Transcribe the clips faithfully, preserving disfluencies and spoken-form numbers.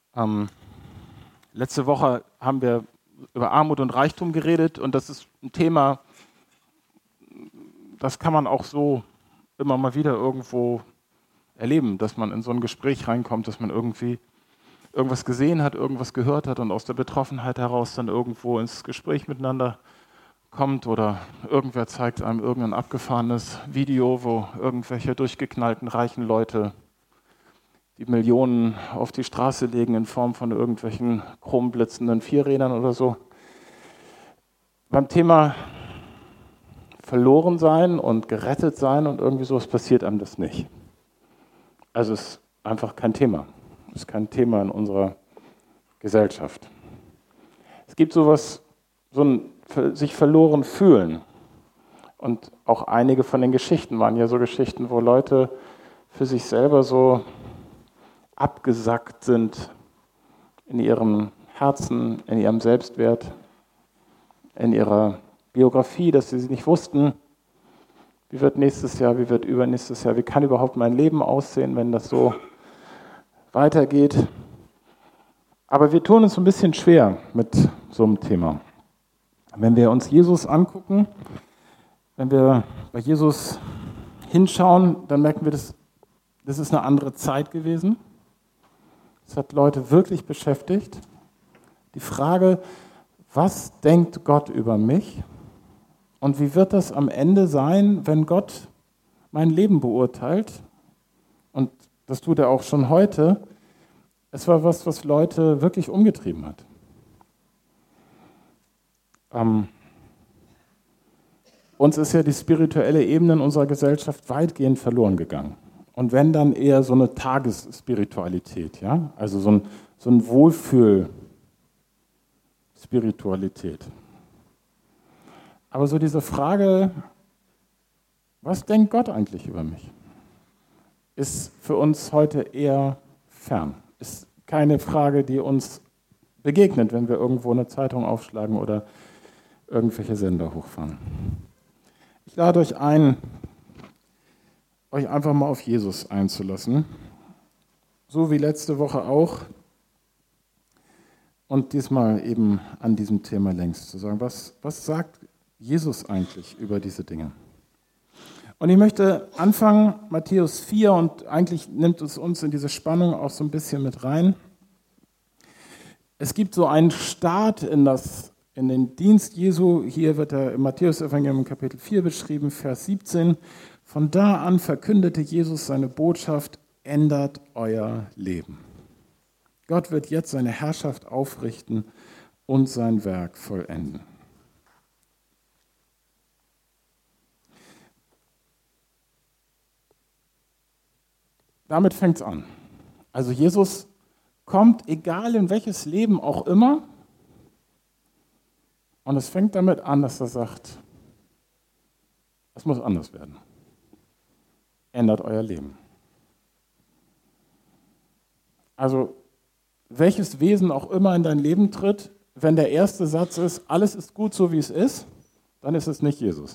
Ähm, letzte Woche haben wir über Armut und Reichtum geredet und das ist ein Thema, das kann man auch so immer mal wieder irgendwo erleben, dass man in so ein Gespräch reinkommt, dass man irgendwie irgendwas gesehen hat, irgendwas gehört hat und aus der Betroffenheit heraus dann irgendwo ins Gespräch miteinander kommt oder irgendwer zeigt einem irgendein abgefahrenes Video, wo irgendwelche durchgeknallten reichen Leute die Millionen auf die Straße legen in Form von irgendwelchen chromblitzenden Vierrädern oder so. Beim Thema verloren sein und gerettet sein und irgendwie sowas passiert einem das nicht. Also es ist einfach kein Thema. Es ist kein Thema in unserer Gesellschaft. Es gibt sowas, so ein sich verloren fühlen. Und auch einige von den Geschichten waren ja so Geschichten, wo Leute für sich selber so abgesackt sind in ihrem Herzen, in ihrem Selbstwert, in ihrer Biografie, dass sie nicht wussten, wie wird nächstes Jahr, wie wird übernächstes Jahr, wie kann überhaupt mein Leben aussehen, wenn das so weitergeht. Aber wir tun uns ein bisschen schwer mit so einem Thema. Wenn wir uns Jesus angucken, wenn wir bei Jesus hinschauen, dann merken wir, das, das ist eine andere Zeit gewesen. Es hat Leute wirklich beschäftigt. Die Frage, was denkt Gott über mich? Und wie wird das am Ende sein, wenn Gott mein Leben beurteilt? Und das tut er auch schon heute. Es war was, was Leute wirklich umgetrieben hat. Ähm, uns ist ja die spirituelle Ebene in unserer Gesellschaft weitgehend verloren gegangen. Und wenn, dann eher so eine Tagesspiritualität, ja? Also so ein, so ein Wohlfühl-Spiritualität. Aber so diese Frage, was denkt Gott eigentlich über mich, ist für uns heute eher fern. Ist keine Frage, die uns begegnet, wenn wir irgendwo eine Zeitung aufschlagen oder irgendwelche Sender hochfahren. Ich lade euch ein, euch einfach mal auf Jesus einzulassen, so wie letzte Woche auch, und diesmal eben an diesem Thema längst zu sagen, was, was sagt Jesus eigentlich über diese Dinge? Und ich möchte anfangen, Matthäus vier, und eigentlich nimmt es uns in diese Spannung auch so ein bisschen mit rein. Es gibt so einen Start in, das, in den Dienst Jesu, hier wird er im Matthäus-Evangelium Kapitel vier beschrieben, Vers siebzehn. Von da an verkündete Jesus seine Botschaft, ändert euer Leben. Gott wird jetzt seine Herrschaft aufrichten und sein Werk vollenden. Damit fängt es an. Also Jesus kommt, egal in welches Leben auch immer, und es fängt damit an, dass er sagt, es muss anders werden. Ändert euer Leben. Also welches Wesen auch immer in dein Leben tritt, wenn der erste Satz ist, alles ist gut so wie es ist, dann ist es nicht Jesus.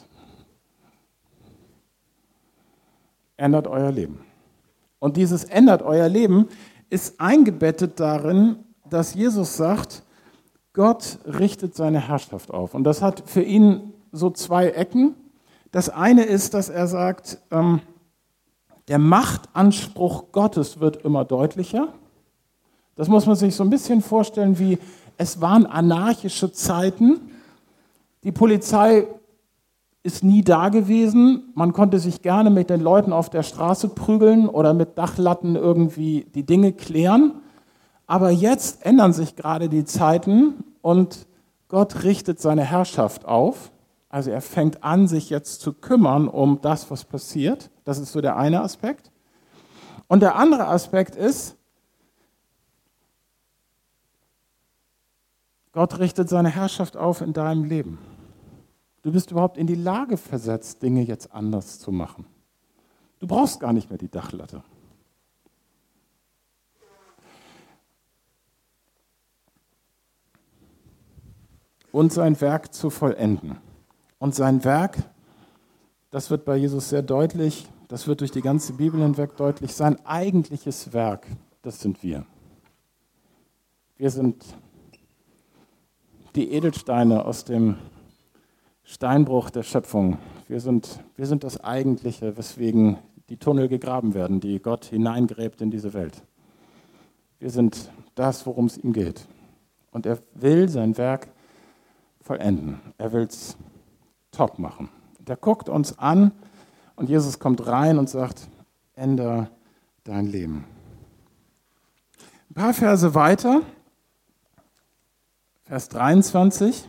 Ändert euer Leben. Und dieses ändert euer Leben ist eingebettet darin, dass Jesus sagt, Gott richtet seine Herrschaft auf. Und das hat für ihn so zwei Ecken. Das eine ist, dass er sagt, ähm, der Machtanspruch Gottes wird immer deutlicher. Das muss man sich so ein bisschen vorstellen, wie es waren anarchische Zeiten. Die Polizei ist nie da gewesen. Man konnte sich gerne mit den Leuten auf der Straße prügeln oder mit Dachlatten irgendwie die Dinge klären. Aber jetzt ändern sich gerade die Zeiten und Gott richtet seine Herrschaft auf. Also er fängt an, sich jetzt zu kümmern um das, was passiert. Das ist so der eine Aspekt. Und der andere Aspekt ist, Gott richtet seine Herrschaft auf in deinem Leben. Du bist überhaupt in die Lage versetzt, Dinge jetzt anders zu machen. Du brauchst gar nicht mehr die Dachlatte. Und sein Werk zu vollenden. Und sein Werk, das wird bei Jesus sehr deutlich, das wird durch die ganze Bibel hinweg deutlich, sein eigentliches Werk, das sind wir. Wir sind die Edelsteine aus dem Steinbruch der Schöpfung. Wir sind, wir sind das Eigentliche, weswegen die Tunnel gegraben werden, die Gott hineingräbt in diese Welt. Wir sind das, worum es ihm geht. Und er will sein Werk vollenden. Er will es top machen. Der guckt uns an und Jesus kommt rein und sagt, ändere dein Leben. Ein paar Verse weiter, Vers dreiundzwanzig,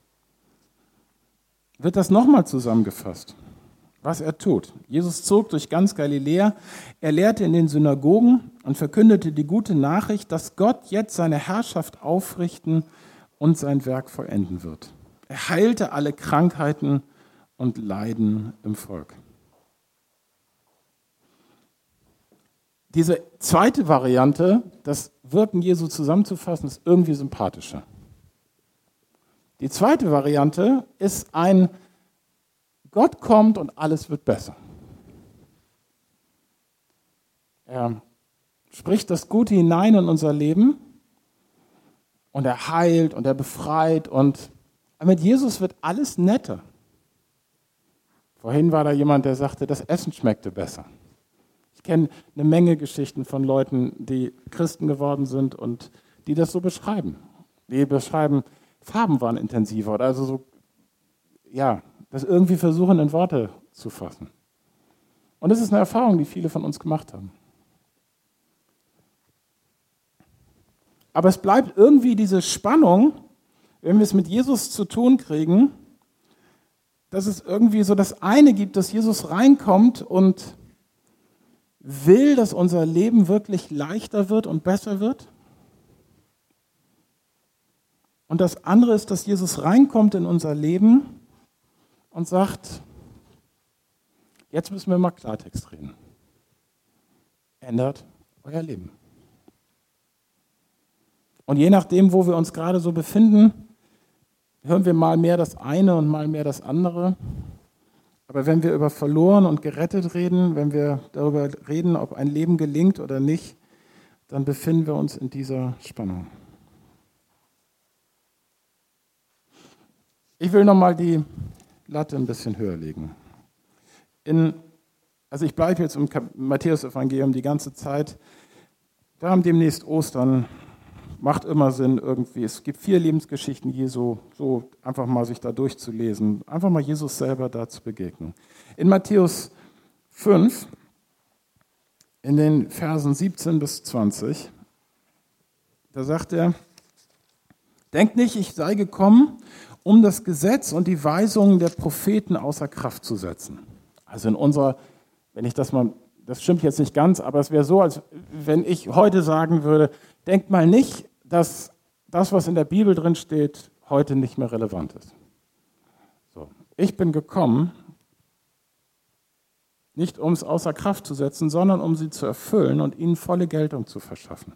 wird das nochmal zusammengefasst, was er tut. Jesus zog durch ganz Galiläa, er lehrte in den Synagogen und verkündete die gute Nachricht, dass Gott jetzt seine Herrschaft aufrichten und sein Werk vollenden wird. Er heilte alle Krankheiten und Leiden im Volk. Diese zweite Variante, das Wirken Jesu zusammenzufassen, ist irgendwie sympathischer. Die zweite Variante ist ein Gott kommt und alles wird besser. Er spricht das Gute hinein in unser Leben und er heilt und er befreit und mit Jesus wird alles netter. Vorhin war da jemand, der sagte, das Essen schmeckte besser. Ich kenne eine Menge Geschichten von Leuten, die Christen geworden sind und die das so beschreiben. Die beschreiben, Farben waren intensiver oder also so, ja, das irgendwie versuchen in Worte zu fassen. Und das ist eine Erfahrung, die viele von uns gemacht haben. Aber es bleibt irgendwie diese Spannung, wenn wir es mit Jesus zu tun kriegen, dass es irgendwie so das eine gibt, dass Jesus reinkommt und will, dass unser Leben wirklich leichter wird und besser wird. Und das andere ist, dass Jesus reinkommt in unser Leben und sagt, jetzt müssen wir mal Klartext reden. Ändert euer Leben. Und je nachdem, wo wir uns gerade so befinden, hören wir mal mehr das eine und mal mehr das andere. Aber wenn wir über verloren und gerettet reden, wenn wir darüber reden, ob ein Leben gelingt oder nicht, dann befinden wir uns in dieser Spannung. Ich will nochmal die Latte ein bisschen höher legen. In, also ich bleibe jetzt im Matthäus-Evangelium die ganze Zeit. Wir haben demnächst Ostern. Macht immer Sinn irgendwie. Es gibt vier Lebensgeschichten Jesu, so einfach mal sich da durchzulesen. Einfach mal Jesus selber da zu begegnen. In Matthäus fünf, in den Versen siebzehn bis zwanzig, da sagt er, denkt nicht, ich sei gekommen, um das Gesetz und die Weisungen der Propheten außer Kraft zu setzen. Also in unserer, wenn ich das mal, das stimmt jetzt nicht ganz, aber es wäre so, als wenn ich heute sagen würde, denkt mal nicht, dass das, was in der Bibel drin steht, heute nicht mehr relevant ist. So. Ich bin gekommen, nicht um es außer Kraft zu setzen, sondern um sie zu erfüllen und ihnen volle Geltung zu verschaffen.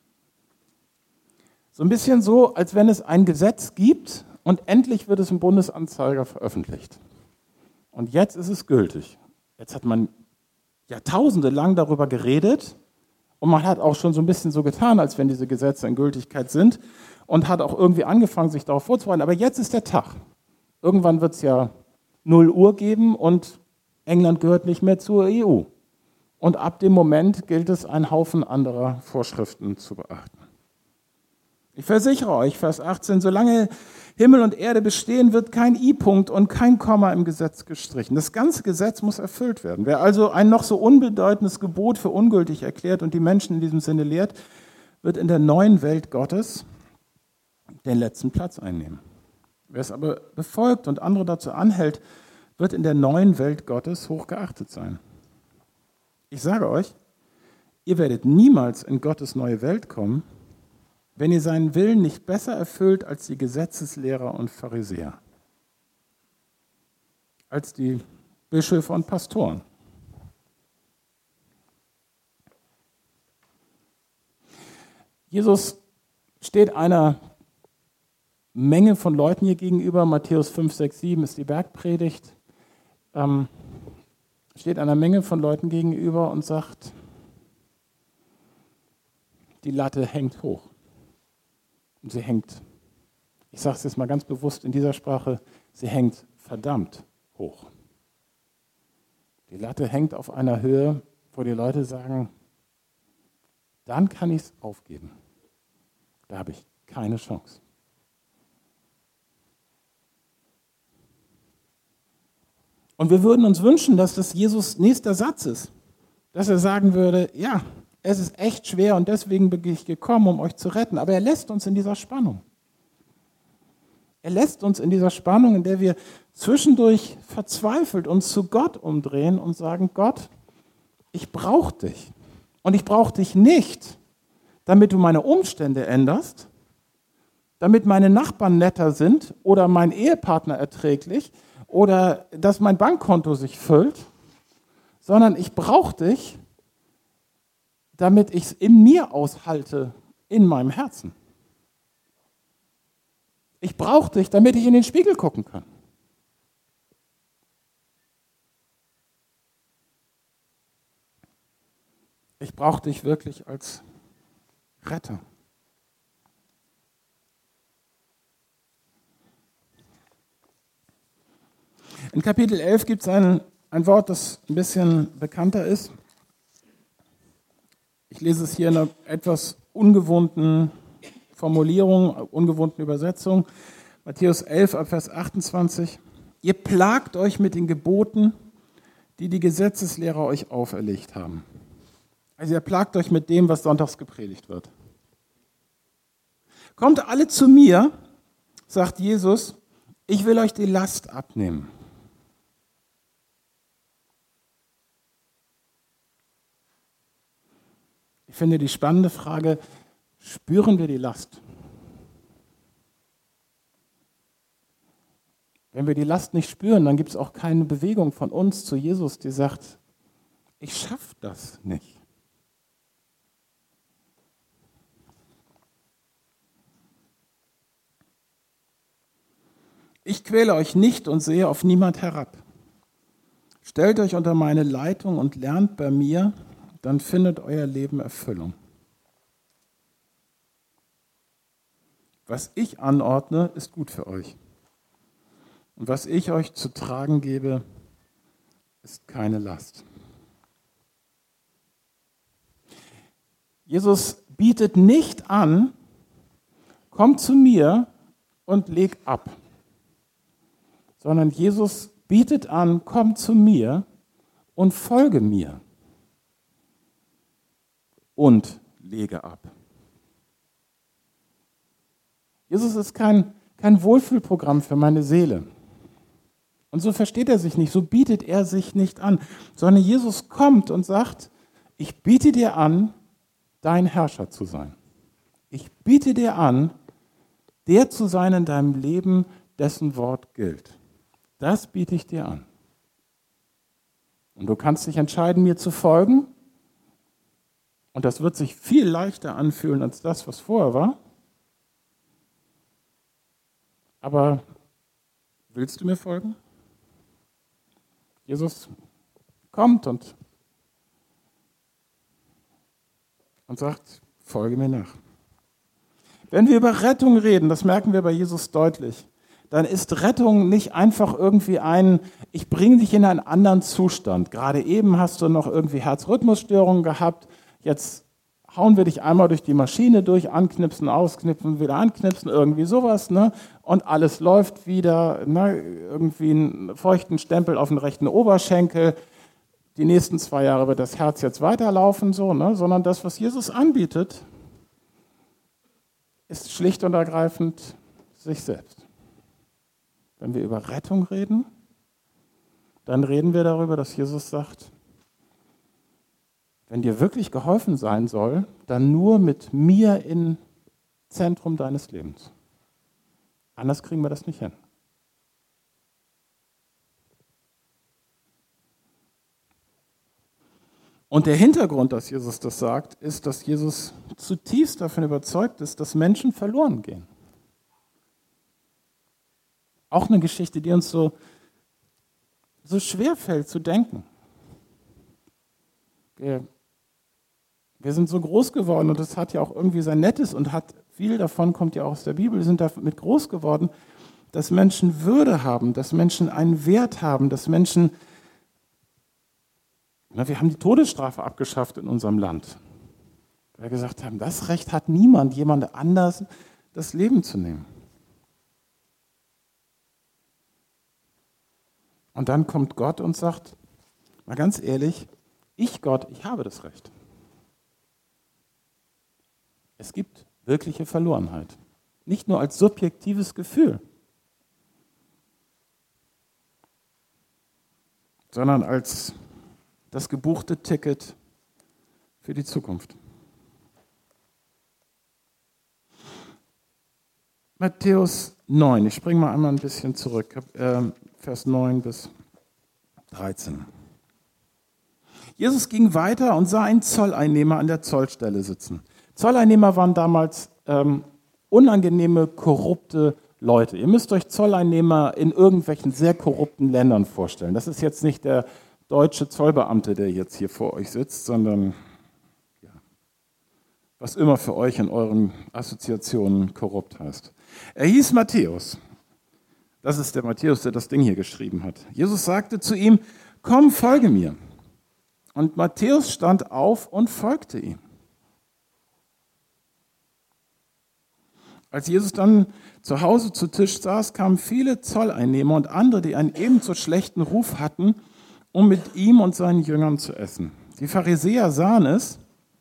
So ein bisschen so, als wenn es ein Gesetz gibt und endlich wird es im Bundesanzeiger veröffentlicht. Und jetzt ist es gültig. Jetzt hat man Jahrtausende lang darüber geredet und man hat auch schon so ein bisschen so getan, als wenn diese Gesetze in Gültigkeit sind und hat auch irgendwie angefangen, sich darauf vorzubereiten. Aber jetzt ist der Tag. Irgendwann wird es ja null Uhr geben und England gehört nicht mehr zur E U. Und ab dem Moment gilt es, einen Haufen anderer Vorschriften zu beachten. Ich versichere euch, Vers achtzehn, solange Himmel und Erde bestehen, wird kein I-Punkt und kein Komma im Gesetz gestrichen. Das ganze Gesetz muss erfüllt werden. Wer also ein noch so unbedeutendes Gebot für ungültig erklärt und die Menschen in diesem Sinne lehrt, wird in der neuen Welt Gottes den letzten Platz einnehmen. Wer es aber befolgt und andere dazu anhält, wird in der neuen Welt Gottes hochgeachtet sein. Ich sage euch, ihr werdet niemals in Gottes neue Welt kommen, wenn ihr seinen Willen nicht besser erfüllt als die Gesetzeslehrer und Pharisäer, als die Bischöfe und Pastoren. Jesus steht einer Menge von Leuten hier gegenüber. Matthäus fünf, sechs, sieben ist die Bergpredigt. Ähm, steht einer Menge von Leuten gegenüber und sagt, die Latte hängt hoch. Und sie hängt, ich sage es jetzt mal ganz bewusst in dieser Sprache, sie hängt verdammt hoch. Die Latte hängt auf einer Höhe, wo die Leute sagen, dann kann ich es aufgeben. Da habe ich keine Chance. Und wir würden uns wünschen, dass das Jesus nächster Satz ist. Dass er sagen würde, ja, es ist echt schwer und deswegen bin ich gekommen, um euch zu retten. Aber er lässt uns in dieser Spannung. Er lässt uns in dieser Spannung, in der wir zwischendurch verzweifelt uns zu Gott umdrehen und sagen, Gott, ich brauche dich. Und ich brauche dich nicht, damit du meine Umstände änderst, damit meine Nachbarn netter sind oder mein Ehepartner erträglich oder dass mein Bankkonto sich füllt, sondern ich brauche dich, damit ich es in mir aushalte, in meinem Herzen. Ich brauche dich, damit ich in den Spiegel gucken kann. Ich brauche dich wirklich als Retter. In Kapitel elf gibt es ein, ein Wort, das ein bisschen bekannter ist. Ich lese es hier in einer etwas ungewohnten Formulierung, ungewohnten Übersetzung. Matthäus elf, Vers achtundzwanzig. Ihr plagt euch mit den Geboten, die die Gesetzeslehrer euch auferlegt haben. Also ihr plagt euch mit dem, was sonntags gepredigt wird. Kommt alle zu mir, sagt Jesus, ich will euch die Last abnehmen. Ich finde die spannende Frage, spüren wir die Last? Wenn wir die Last nicht spüren, dann gibt es auch keine Bewegung von uns zu Jesus, die sagt, ich schaffe das nicht. Ich quäle euch nicht und sehe auf niemand herab. Stellt euch unter meine Leitung und lernt bei mir, dann findet euer Leben Erfüllung. Was ich anordne, ist gut für euch. Und was ich euch zu tragen gebe, ist keine Last. Jesus bietet nicht an, komm zu mir und leg ab. Sondern Jesus bietet an, komm zu mir und folge mir und lege ab. Jesus ist kein, kein Wohlfühlprogramm für meine Seele. Und so versteht er sich nicht, so bietet er sich nicht an, sondern Jesus kommt und sagt, ich biete dir an, dein Herrscher zu sein. Ich biete dir an, der zu sein in deinem Leben, dessen Wort gilt. Das biete ich dir an. Und du kannst dich entscheiden, mir zu folgen. Und das wird sich viel leichter anfühlen als das, was vorher war. Aber willst du mir folgen? Jesus kommt und, und sagt, folge mir nach. Wenn wir über Rettung reden, das merken wir bei Jesus deutlich, dann ist Rettung nicht einfach irgendwie ein, ich bringe dich in einen anderen Zustand. Gerade eben hast du noch irgendwie Herzrhythmusstörungen gehabt, jetzt hauen wir dich einmal durch die Maschine durch, anknipsen, ausknipsen, wieder anknipsen, irgendwie sowas, ne? Und alles läuft wieder, ne? Irgendwie einen feuchten Stempel auf den rechten Oberschenkel. Die nächsten zwei Jahre wird das Herz jetzt weiterlaufen, so, ne? Sondern das, was Jesus anbietet, ist schlicht und ergreifend sich selbst. Wenn wir über Rettung reden, dann reden wir darüber, dass Jesus sagt, wenn dir wirklich geholfen sein soll, dann nur mit mir im Zentrum deines Lebens. Anders kriegen wir das nicht hin. Und der Hintergrund, dass Jesus das sagt, ist, dass Jesus zutiefst davon überzeugt ist, dass Menschen verloren gehen. Auch eine Geschichte, die uns so, so schwer fällt zu denken. Wir Wir sind so groß geworden und das hat ja auch irgendwie sein Nettes und hat viel davon kommt ja auch aus der Bibel, wir sind damit groß geworden, dass Menschen Würde haben, dass Menschen einen Wert haben, dass Menschen, na, wir haben die Todesstrafe abgeschafft in unserem Land. Weil wir gesagt haben, das Recht hat niemand, jemand anders das Leben zu nehmen. Und dann kommt Gott und sagt, mal ganz ehrlich, ich Gott, ich habe das Recht. Es gibt wirkliche Verlorenheit. Nicht nur als subjektives Gefühl, sondern als das gebuchte Ticket für die Zukunft. Matthäus neun, ich springe mal einmal ein bisschen zurück, Vers neun bis dreizehn. Jesus ging weiter und sah einen Zolleinnehmer an der Zollstelle sitzen. Zolleinnehmer waren damals ähm, unangenehme, korrupte Leute. Ihr müsst euch Zolleinnehmer in irgendwelchen sehr korrupten Ländern vorstellen. Das ist jetzt nicht der deutsche Zollbeamte, der jetzt hier vor euch sitzt, sondern ja, was immer für euch in euren Assoziationen korrupt heißt. Er hieß Matthäus. Das ist der Matthäus, der das Ding hier geschrieben hat. Jesus sagte zu ihm, komm, folge mir. Und Matthäus stand auf und folgte ihm. Als Jesus dann zu Hause zu Tisch saß, kamen viele Zolleinnehmer und andere, die einen ebenso schlechten Ruf hatten, um mit ihm und seinen Jüngern zu essen. Die Pharisäer sahen es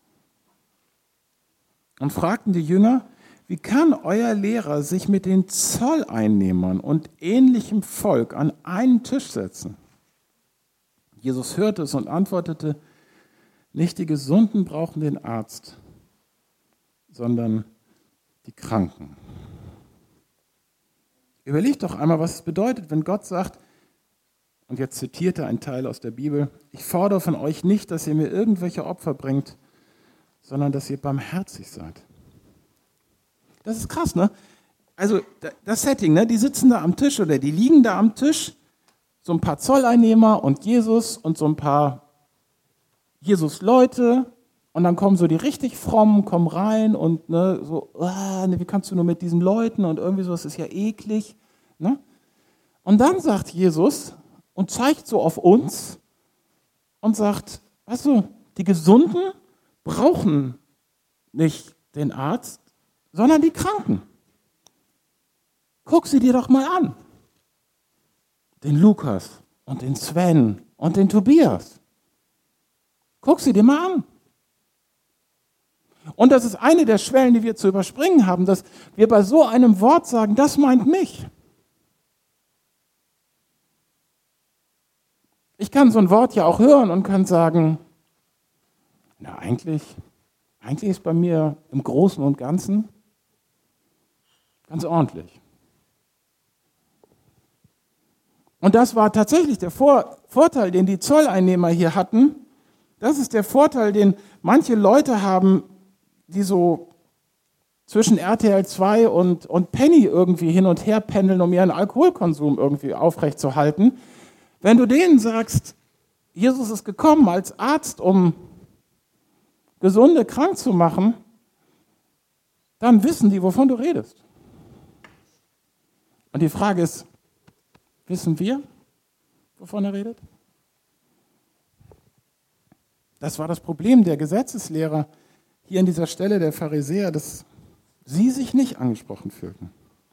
und fragten die Jünger, wie kann euer Lehrer sich mit den Zolleinnehmern und ähnlichem Volk an einen Tisch setzen? Jesus hörte es und antwortete, nicht die Gesunden brauchen den Arzt, sondern die Kranken. Überlegt doch einmal, was es bedeutet, wenn Gott sagt, und jetzt zitiert er einen Teil aus der Bibel, ich fordere von euch nicht, dass ihr mir irgendwelche Opfer bringt, sondern dass ihr barmherzig seid. Das ist krass, ne? Also das Setting, ne? Die sitzen da am Tisch oder die liegen da am Tisch, so ein paar Zolleinnehmer und Jesus und so ein paar Jesus-Leute und dann kommen so die richtig frommen, kommen rein und ne, so, ah, ne, wie kannst du nur mit diesen Leuten und irgendwie so, das ist ja eklig. Ne? Und dann sagt Jesus und zeigt so auf uns und sagt, weißt du, die Gesunden brauchen nicht den Arzt, sondern die Kranken. Guck sie dir doch mal an. Den Lukas und den Sven und den Tobias. Guck sie dir mal an. Und das ist eine der Schwellen, die wir zu überspringen haben, dass wir bei so einem Wort sagen, das meint mich. Ich kann so ein Wort ja auch hören und kann sagen, na eigentlich, eigentlich ist bei mir im Großen und Ganzen ganz ordentlich. Und das war tatsächlich der Vor- Vorteil, den die Zolleinnehmer hier hatten. Das ist der Vorteil, den manche Leute haben, die so zwischen R T L zwei und, und Penny irgendwie hin und her pendeln, um ihren Alkoholkonsum irgendwie aufrechtzuerhalten. Wenn du denen sagst, Jesus ist gekommen als Arzt, um Gesunde krank zu machen, dann wissen die, wovon du redest. Und die Frage ist, wissen wir, wovon er redet? Das war das Problem der Gesetzeslehrer hier an dieser Stelle der Pharisäer, dass sie sich nicht angesprochen fühlten.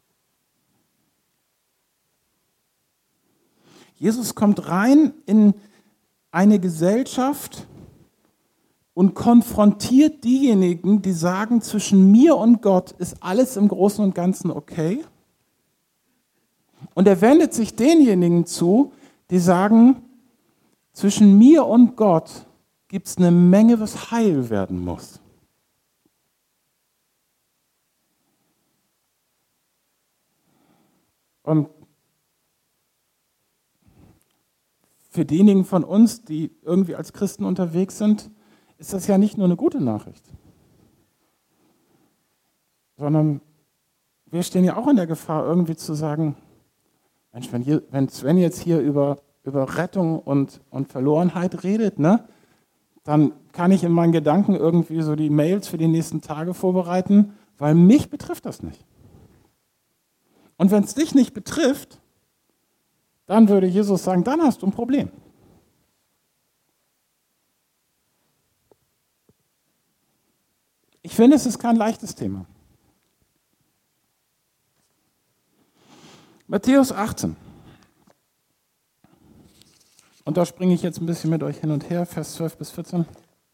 Jesus kommt rein in eine Gesellschaft und konfrontiert diejenigen, die sagen, zwischen mir und Gott ist alles im Großen und Ganzen okay. Und er wendet sich denjenigen zu, die sagen, zwischen mir und Gott gibt es eine Menge, was heil werden muss. Und für diejenigen von uns, die irgendwie als Christen unterwegs sind, ist das ja nicht nur eine gute Nachricht, sondern wir stehen ja auch in der Gefahr, irgendwie zu sagen, Mensch, wenn, hier, wenn Sven jetzt hier über, über Rettung und, und Verlorenheit redet, ne, dann kann ich in meinen Gedanken irgendwie so die Mails für die nächsten Tage vorbereiten, weil mich betrifft das nicht. Und wenn es dich nicht betrifft, dann würde Jesus sagen, dann hast du ein Problem. Ich finde, es ist kein leichtes Thema. Matthäus achtzehn. Und da springe ich jetzt ein bisschen mit euch hin und her, Vers zwölf bis vierzehn.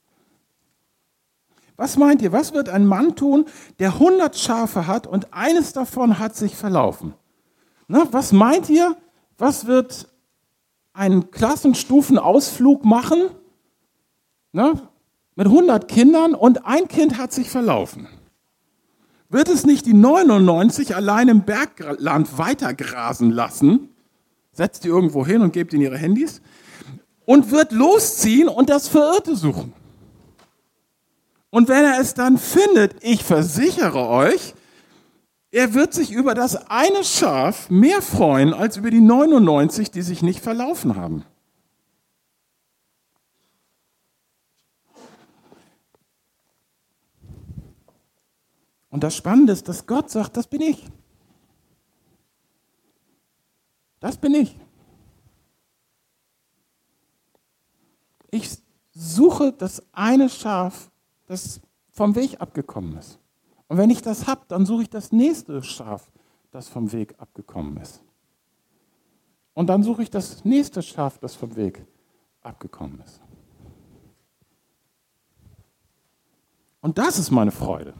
Was meint ihr, was wird ein Mann tun, der hundert Schafe hat und eines davon hat sich verlaufen? Na, was meint ihr, was wird ein Klassenstufenausflug machen? Na, mit hundert Kindern und ein Kind hat sich verlaufen. Wird es nicht die neunundneunzig allein im Bergland weitergrasen lassen? Setzt die irgendwo hin und gebt ihnen ihre Handys? Und wird losziehen und das Verirrte suchen. Und wenn er es dann findet, ich versichere euch, er wird sich über das eine Schaf mehr freuen als über die neunundneunzig, die sich nicht verlaufen haben. Und das Spannende ist, dass Gott sagt, das bin ich. Das bin ich. Ich suche das eine Schaf, das vom Weg abgekommen ist. Und wenn ich das habe, dann suche ich das nächste Schaf, das vom Weg abgekommen ist. Und dann suche ich das nächste Schaf, das vom Weg abgekommen ist. Und das ist meine Freude.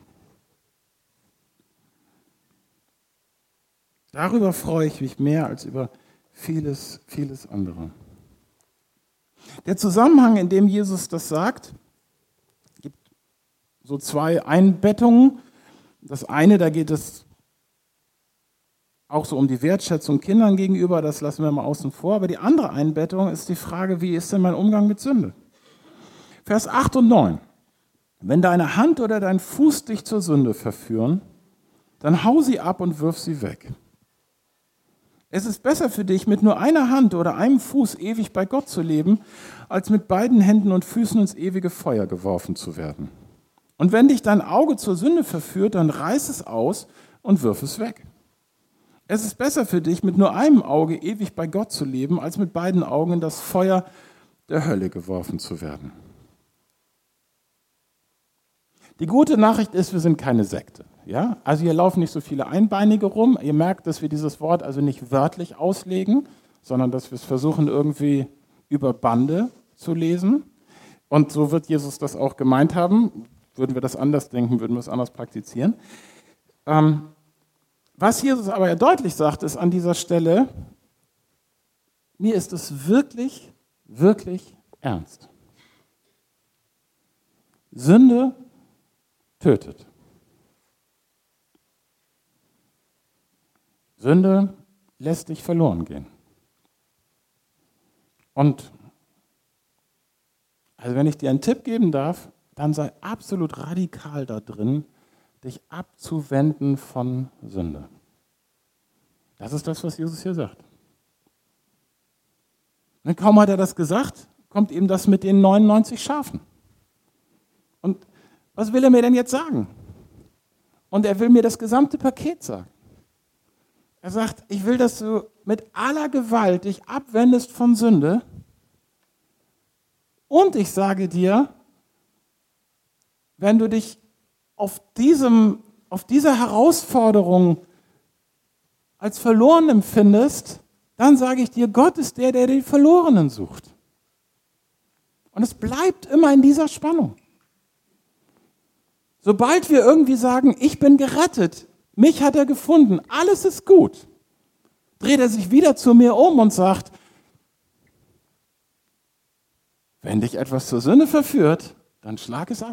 Darüber freue ich mich mehr als über vieles, vieles andere. Der Zusammenhang, in dem Jesus das sagt, gibt so zwei Einbettungen. Das eine, da geht es auch so um die Wertschätzung Kindern gegenüber, das lassen wir mal außen vor. Aber die andere Einbettung ist die Frage, wie ist denn mein Umgang mit Sünde? Vers acht und neun. Wenn deine Hand oder dein Fuß dich zur Sünde verführen, dann hau sie ab und wirf sie weg. Es ist besser für dich, mit nur einer Hand oder einem Fuß ewig bei Gott zu leben, als mit beiden Händen und Füßen ins ewige Feuer geworfen zu werden. Und wenn dich dein Auge zur Sünde verführt, dann reiß es aus und wirf es weg. Es ist besser für dich, mit nur einem Auge ewig bei Gott zu leben, als mit beiden Augen in das Feuer der Hölle geworfen zu werden. Die gute Nachricht ist, wir sind keine Sekte. Ja? Also hier laufen nicht so viele Einbeinige rum. Ihr merkt, dass wir dieses Wort also nicht wörtlich auslegen, sondern dass wir es versuchen, irgendwie über Bande zu lesen. Und so wird Jesus das auch gemeint haben. Würden wir das anders denken, würden wir es anders praktizieren. Ähm, was Jesus aber ja deutlich sagt, ist an dieser Stelle, mir ist es wirklich, wirklich ernst. Sünde tötet. Sünde lässt dich verloren gehen. Und also wenn ich dir einen Tipp geben darf, dann sei absolut radikal da drin, dich abzuwenden von Sünde. Das ist das, was Jesus hier sagt. Und kaum hat er das gesagt, kommt ihm das mit den neunundneunzig Schafen. Und was will er mir denn jetzt sagen? Und er will mir das gesamte Paket sagen. Er sagt, ich will, dass du mit aller Gewalt dich abwendest von Sünde. Und ich sage dir, wenn du dich auf, diesem, auf dieser Herausforderung als verloren empfindest, dann sage ich dir, Gott ist der, der die Verlorenen sucht. Und es bleibt immer in dieser Spannung. Sobald wir irgendwie sagen, ich bin gerettet, mich hat er gefunden, alles ist gut, dreht er sich wieder zu mir um und sagt, wenn dich etwas zur Sünde verführt, dann schlag es ab.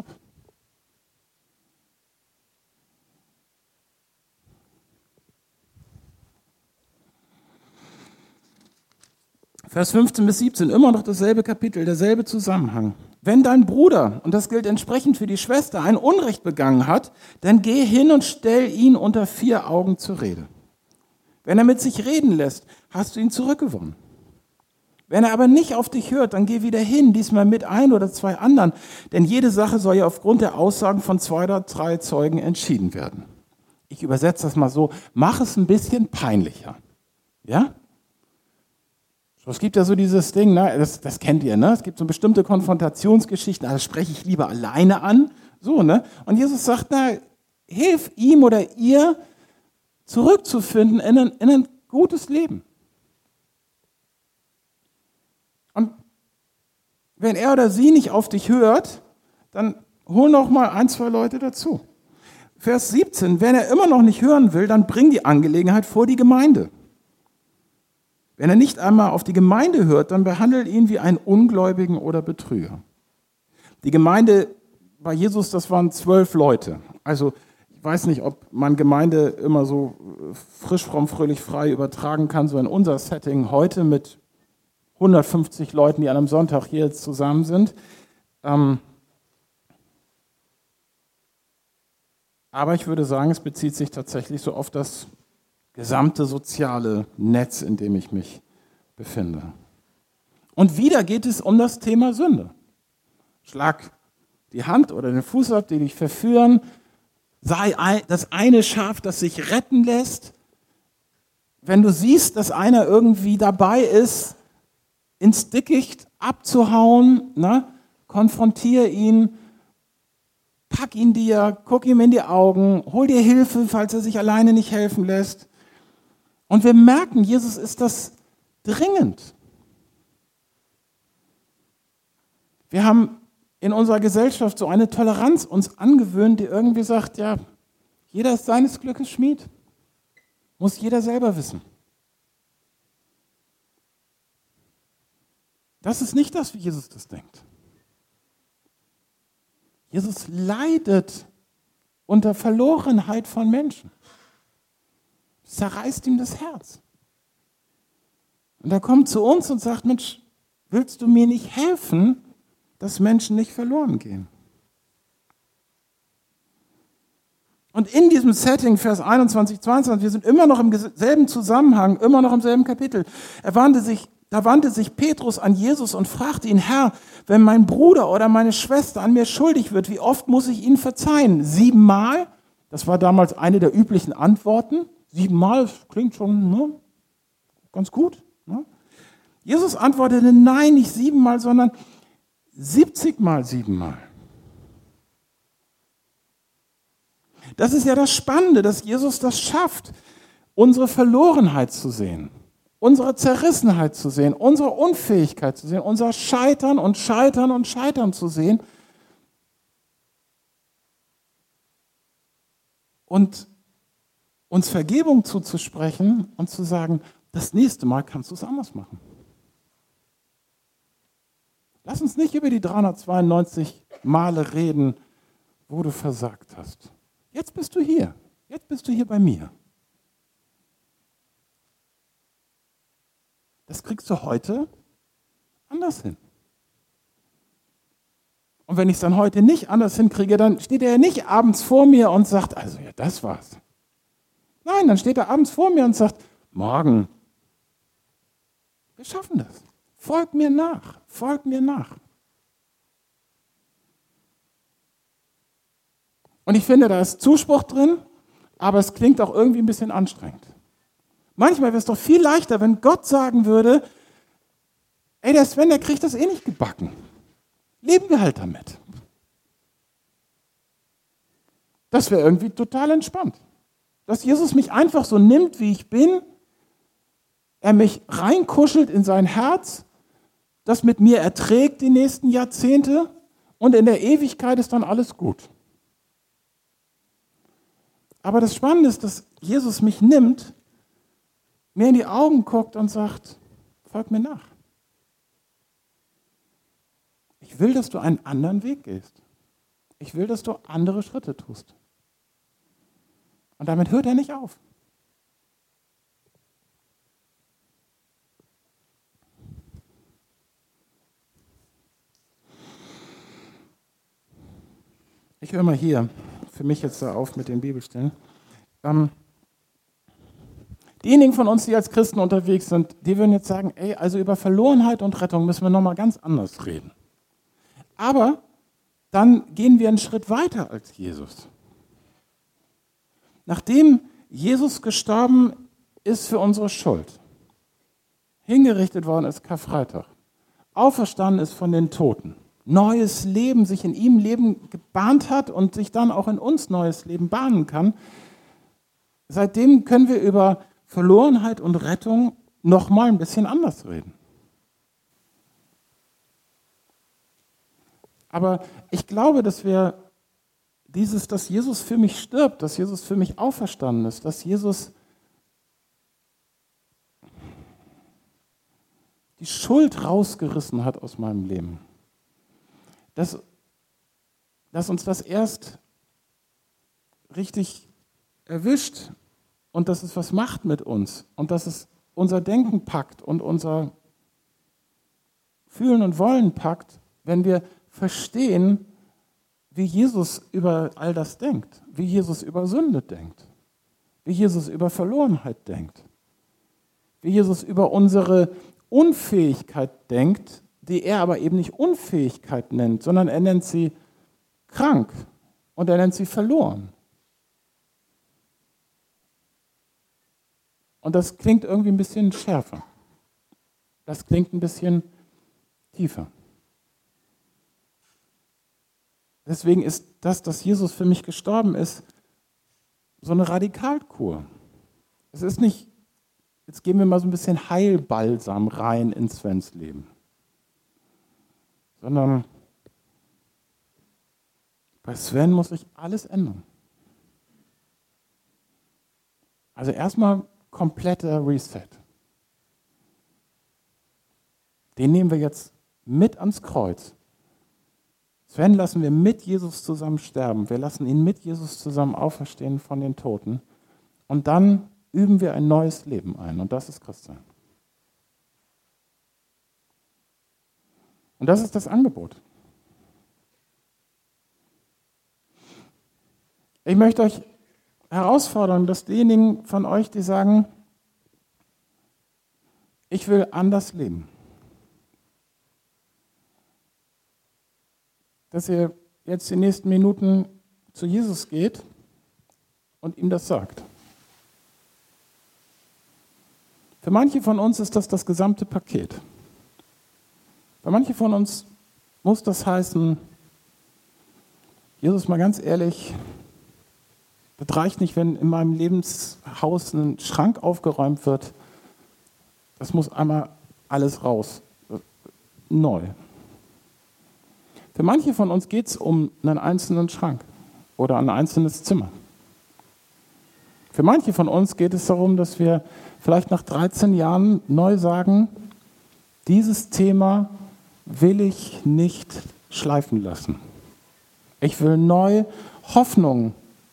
Vers fünfzehn bis siebzehn, immer noch dasselbe Kapitel, derselbe Zusammenhang. Wenn dein Bruder, und das gilt entsprechend für die Schwester, ein Unrecht begangen hat, dann geh hin und stell ihn unter vier Augen zur Rede. Wenn er mit sich reden lässt, hast du ihn zurückgewonnen. Wenn er aber nicht auf dich hört, dann geh wieder hin, diesmal mit ein oder zwei anderen. Denn jede Sache soll ja aufgrund der Aussagen von zwei oder drei Zeugen entschieden werden. Ich übersetze das mal so, mach es ein bisschen peinlicher. Ja? Es gibt ja so dieses Ding, ne? das, das kennt ihr, ne? Es gibt so bestimmte Konfrontationsgeschichten, also spreche ich lieber alleine an. So, ne? Und Jesus sagt, na, hilf ihm oder ihr, zurückzufinden in ein, in ein gutes Leben. Und wenn er oder sie nicht auf dich hört, dann hol noch mal ein, zwei Leute dazu. Vers siebzehn, wenn er immer noch nicht hören will, dann bring die Angelegenheit vor die Gemeinde. Wenn er nicht einmal auf die Gemeinde hört, dann behandelt ihn wie einen Ungläubigen oder Betrüger. Die Gemeinde bei Jesus, das waren zwölf Leute. Also ich weiß nicht, ob man Gemeinde immer so frisch, fromm, fröhlich, frei übertragen kann, so in unser Setting heute mit hundertfünfzig Leuten, die an einem Sonntag hier jetzt zusammen sind. Ähm Aber ich würde sagen, es bezieht sich tatsächlich so auf das gesamte soziale Netz, in dem ich mich befinde. Und wieder geht es um das Thema Sünde. Schlag die Hand oder den Fuß ab, die dich verführen. Sei das eine Schaf, das sich retten lässt. Wenn du siehst, dass einer irgendwie dabei ist, ins Dickicht abzuhauen, ne? Konfrontiere ihn, pack ihn dir, guck ihm in die Augen, hol dir Hilfe, falls er sich alleine nicht helfen lässt. Und wir merken, Jesus ist das dringend. Wir haben in unserer Gesellschaft so eine Toleranz uns angewöhnt, die irgendwie sagt, ja, jeder ist seines Glückes Schmied. Muss jeder selber wissen. Das ist nicht das, wie Jesus das denkt. Jesus leidet unter Verlorenheit von Menschen. Es zerreißt ihm das Herz. Und er kommt zu uns und sagt, Mensch, willst du mir nicht helfen, dass Menschen nicht verloren gehen? Und in diesem Setting, Vers einundzwanzig, zweiundzwanzig, wir sind immer noch im selben Zusammenhang, immer noch im selben Kapitel. Er wandte sich, da wandte sich Petrus an Jesus und fragte ihn, Herr, wenn mein Bruder oder meine Schwester an mir schuldig wird, wie oft muss ich ihnen verzeihen? Siebenmal? Das war damals eine der üblichen Antworten. Siebenmal, das klingt schon ne, ganz gut. Ne? Jesus antwortete, nein, nicht siebenmal, sondern siebzigmal siebenmal. Das ist ja das Spannende, dass Jesus das schafft, unsere Verlorenheit zu sehen, unsere Zerrissenheit zu sehen, unsere Unfähigkeit zu sehen, unser Scheitern und Scheitern und Scheitern zu sehen und uns Vergebung zuzusprechen und zu sagen, das nächste Mal kannst du es anders machen. Lass uns nicht über die dreihundertzweiundneunzig Male reden, wo du versagt hast. Jetzt bist du hier. Jetzt bist du hier bei mir. Das kriegst du heute anders hin. Und wenn ich es dann heute nicht anders hinkriege, dann steht er ja nicht abends vor mir und sagt, also ja, das war's. Nein, dann steht er abends vor mir und sagt, morgen, wir schaffen das. Folg mir nach, folg mir nach. Und ich finde, da ist Zuspruch drin, aber es klingt auch irgendwie ein bisschen anstrengend. Manchmal wäre es doch viel leichter, wenn Gott sagen würde, ey, der Sven, der kriegt das eh nicht gebacken. Leben wir halt damit. Das wäre irgendwie total entspannt. Dass Jesus mich einfach so nimmt, wie ich bin, er mich reinkuschelt in sein Herz, das mit mir erträgt die nächsten Jahrzehnte und in der Ewigkeit ist dann alles gut. Aber das Spannende ist, dass Jesus mich nimmt, mir in die Augen guckt und sagt, folg mir nach. Ich will, dass du einen anderen Weg gehst. Ich will, dass du andere Schritte tust. Und damit hört er nicht auf. Ich höre mal hier für mich jetzt da auf mit den Bibelstellen. Ähm, Diejenigen von uns, die als Christen unterwegs sind, die würden jetzt sagen, ey, also über Verlorenheit und Rettung müssen wir nochmal ganz anders reden. Aber dann gehen wir einen Schritt weiter als Jesus. Nachdem Jesus gestorben ist für unsere Schuld, hingerichtet worden ist Karfreitag, auferstanden ist von den Toten, neues Leben sich in ihm Leben gebahnt hat und sich dann auch in uns neues Leben bahnen kann, seitdem können wir über Verlorenheit und Rettung noch mal ein bisschen anders reden. Aber ich glaube, dass wir dieses, dass Jesus für mich stirbt, dass Jesus für mich auferstanden ist, dass Jesus die Schuld rausgerissen hat aus meinem Leben, dass, dass uns das erst richtig erwischt und dass es was macht mit uns und dass es unser Denken packt und unser Fühlen und Wollen packt, wenn wir verstehen, wie Jesus über all das denkt, wie Jesus über Sünde denkt, wie Jesus über Verlorenheit denkt, wie Jesus über unsere Unfähigkeit denkt, die er aber eben nicht Unfähigkeit nennt, sondern er nennt sie krank und er nennt sie verloren. Und das klingt irgendwie ein bisschen schärfer. Das klingt ein bisschen tiefer. Deswegen ist das, dass Jesus für mich gestorben ist, so eine Radikalkur. Es ist nicht, jetzt geben wir mal so ein bisschen Heilbalsam rein in Svens Leben, sondern bei Sven muss sich alles ändern. Also erstmal kompletter Reset. Den nehmen wir jetzt mit ans Kreuz. Sven lassen wir mit Jesus zusammen sterben. Wir lassen ihn mit Jesus zusammen auferstehen von den Toten. Und dann üben wir ein neues Leben ein. Und das ist Christsein. Und das ist das Angebot. Ich möchte euch herausfordern, dass diejenigen von euch, die sagen, ich will anders leben, dass ihr jetzt die nächsten Minuten zu Jesus geht und ihm das sagt. Für manche von uns ist das das gesamte Paket. Für manche von uns muss das heißen, Jesus, mal ganz ehrlich, das reicht nicht, wenn in meinem Lebenshaus ein Schrank aufgeräumt wird. Das muss einmal alles raus. Neu. Für manche von uns geht es um einen einzelnen Schrank oder ein einzelnes Zimmer. Für manche von uns geht es darum, dass wir vielleicht nach dreizehn Jahren neu sagen, dieses Thema will ich nicht schleifen lassen. Ich will neu Hoffnung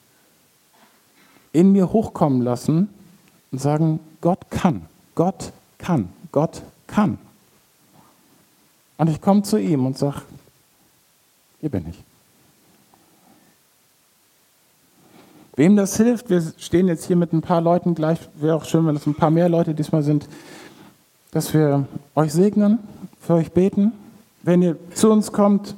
in mir hochkommen lassen und sagen, Gott kann, Gott kann, Gott kann. Und ich komme zu ihm und sage, hier bin ich. Wem das hilft, wir stehen jetzt hier mit ein paar Leuten gleich, wäre auch schön, wenn es ein paar mehr Leute diesmal sind, dass wir euch segnen, für euch beten. Wenn ihr zu uns kommt,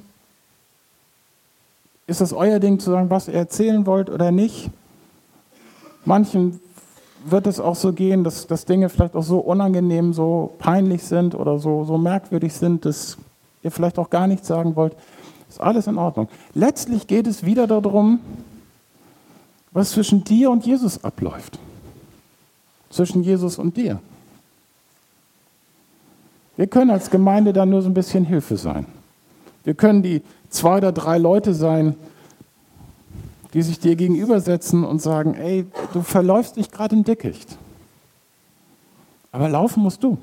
ist das euer Ding zu sagen, was ihr erzählen wollt oder nicht. Manchen wird es auch so gehen, dass, dass Dinge vielleicht auch so unangenehm, so peinlich sind oder so, so merkwürdig sind, dass ihr vielleicht auch gar nichts sagen wollt. Ist alles in Ordnung. Letztlich geht es wieder darum, was zwischen dir und Jesus abläuft. Zwischen Jesus und dir. Wir können als Gemeinde da nur so ein bisschen Hilfe sein. Wir können die zwei oder drei Leute sein, die sich dir gegenübersetzen und sagen, ey, du verläufst dich gerade im Dickicht. Aber laufen musst du.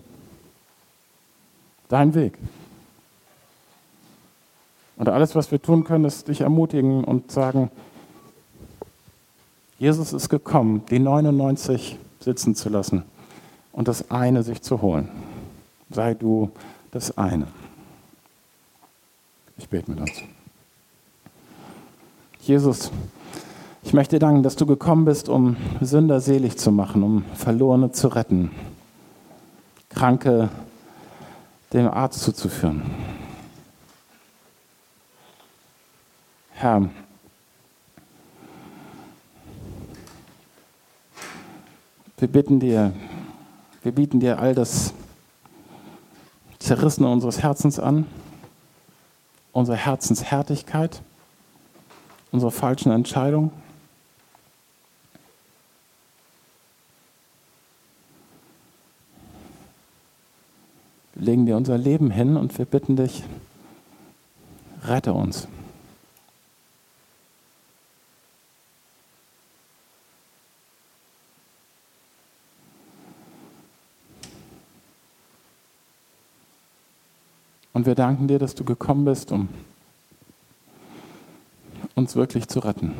Dein Weg. Und alles, was wir tun können, ist dich ermutigen und sagen, Jesus ist gekommen, die neunundneunzig sitzen zu lassen und das eine sich zu holen. Sei du das eine. Ich bete mit uns. Jesus, Ich möchte dir danken, dass du gekommen bist, um Sünder selig zu machen, um Verlorene zu retten, Kranke dem Arzt zuzuführen. Herr, wir bitten dir, wir bieten dir all das Zerrissene unseres Herzens an, unsere Herzenshärtigkeit, unsere falschen Entscheidungen. Wir legen dir unser Leben hin und wir bitten dich, rette uns. Und wir danken dir, dass du gekommen bist, um uns wirklich zu retten.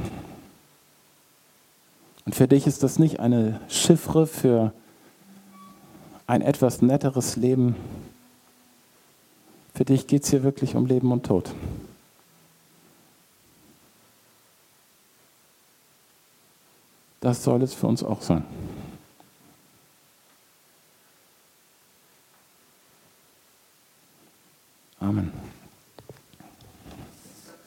Und für dich ist das nicht eine Chiffre für ein etwas netteres Leben. Für dich geht es hier wirklich um Leben und Tod. Das soll es für uns auch sein. Amen.